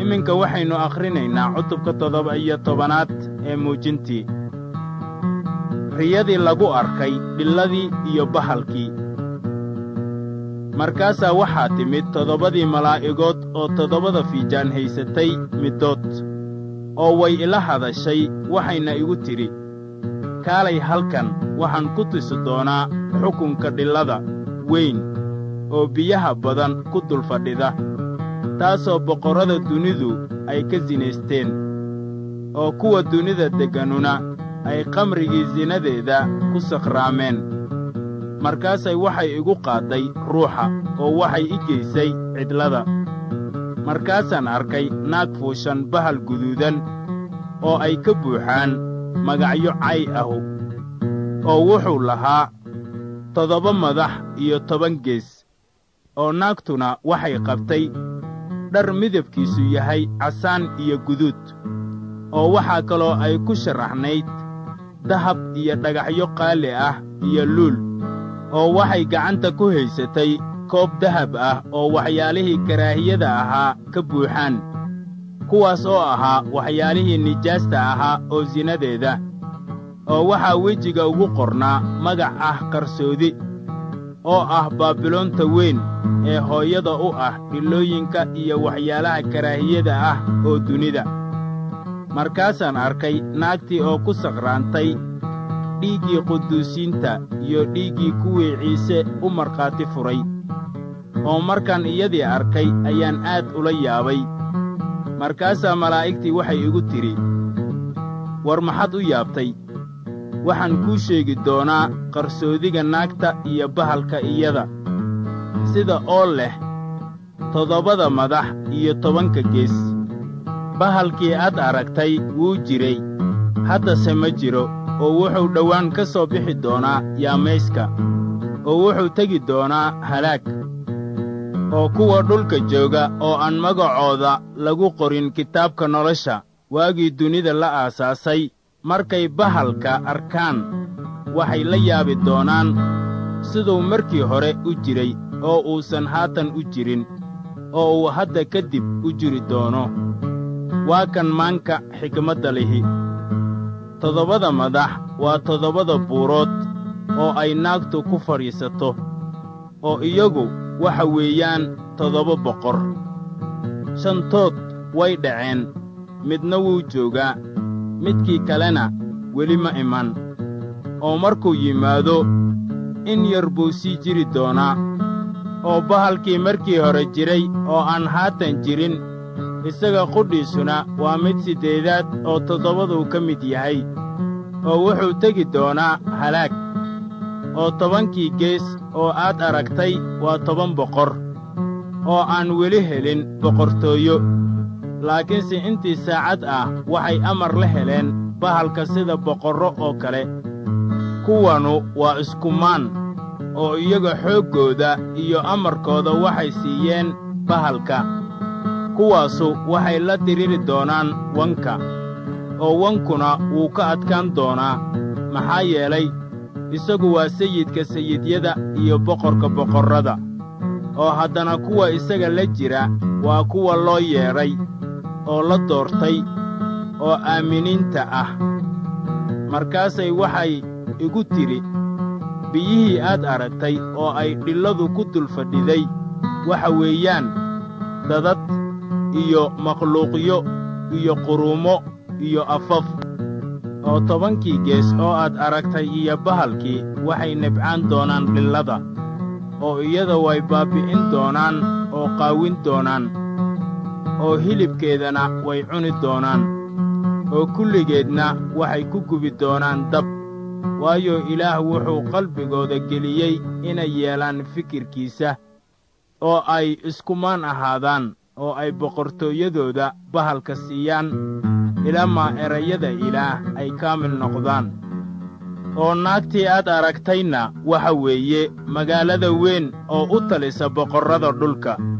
iminka waxaynu akhrinaynaa cutubka 17 ee muujintii. Riyadii lagu arkay dhiladii iyo bahalkii. Markaasaa waxaa timid 7 malaa'igood oo 7 fiijaan haysatay middood, oo way ila hadashay, waxayna igu tidhi, kaalay halkan, waxaan ku tusi doonaa xukunka dhilada weyn oo biyaha badan ku dul fadhida, taasoo boqorrada dunidu ay ka sinaysteen, oo kuwa dunida degganuna ay khamrigii sinadeeda ku sakhraameen. Markaasay waxay igu qaadday ruuxa, oo waxay i geysay cidlada. Markaasaan arkay naag fuushan bahal guduudan, oo ay ka buuxaan magacyo cay ahu, oo wuxuu lahaa 7 madax iyo 10 gees, oo naagtuna waxay qabtay dhar midabkiisu yahay casaan iyo guduud, oo waxaa kaloo ay ku sharaxnayd dahab iyo dhagaxyo qaali ah iyo luul, oo waxay gacanta ku haysatay koob dahab ah oo waxyaalihii karaahiyada ahaa ka buuxaan, kuwaas oo ahaa waxyaalihii nijaasta ahaa oo sinadeeda, oo waxaa wejiga ugu qornaa magac ah qarsoodi, oo ah baabiloonta weyn ee hooyada u ah dhilooyinka iyo waxyaalaha karaahiyada ah oo dunida. Markaasaan arkay naagtii oo ku sakhraantay dhiiggii quduusiinta iyo dhiiggii kuwii Ciise u markhaati furay. Oo markaan iyadii arkay ayaan aad ula yaabay. Markaasaa malaa'igtii waxay igu tidhi, war maxaad u yaabtay? Waxaan kuu sheegi doonaa qarsoodiga naagta iyo bahalka iyada, sida oo leh 7 madax iyo 10 gees. Bahalkii aad aragtay wuu jiray, haddase ma jiro, oo wuxuu dhowaan ka soo bixi doonaa yaamayska, oo wuxuu tegi doonaa halaag. Oo kuwa dhulka jooga oo aan magacooda lagu qorin kitaabka nolosha waagii dunida la aasaasay, markay bahalka arkaan waxay la yaabi doonaan siduu markii hore u jiray, oo uusan haatan u jirin, oo uu hadda kadib u jiri doono. Waa kan maanka xikmadda lihi. 7 madax waa 7 buurood oo ay naagtu ku fadhiisato, oo iyagu waxa weeyaan 7 boqor. 5 way dhaceen, midna wuu joogaa, midkii kalena weli ma iman. Oo markuu yimaado, in yar buu sii jiri doonaa. Oo bahalkii markii hore jiray oo aan haatan jirin, isaga qudhiisuna waa mid 8aad oo 7 ka mid yahay, oo wuxuu tegi doonaa halaag. Oo 10kii gees oo aad aragtay waa 10 boqor, oo aan weli helin boqortooyo, laakiinse intii saacad ah waxay amar la heleen bahalka sida boqorro oo kale. Kuwanu waa iskumaan, oo iyaga xooggooda iyo amarkooda waxay siiyeen bahalka. Kuwaasu waxay la diriri doonaan wanka, oo wankuna wuu ka adkaan doonaa, maxaa yeelay isagu waa sayidka sayidyada iyo boqorka boqorrada. Oo haddana kuwa isaga la jira waa kuwa loo yeedhay, oo la doortay, oo aaminiinta ah. Markaasay waxay igu tidhi, biyihii aad aragtay oo ay dhiladu ku dul fadhiday waxa weeyaan dadad iyo makhluuqyo iyo quruumo iyo afaf. Oo 10kii gees oo aad aragtay iyo bahalkii waxay nibcaan doonaan dhilada, oo iyada way baabbi'in doonaan oo qaawin doonaan, oo hilibkeedana way cuni doonaan, oo kulligeedna waxay ku gubi doonaan dab, waayo Ilaah wuxuu qalbigooda geliyey inay yeelaan fikirkiisa, oo ay iskumaan ahaadaan, oo ay boqortooyadooda bahalka siiyaan, ilaamaa erayada Ilaah ay kaamil noqdaan. Oo naagtii aad aragtayna waxa weeye magaalada weyn oo u talisa boqorrada dhulka.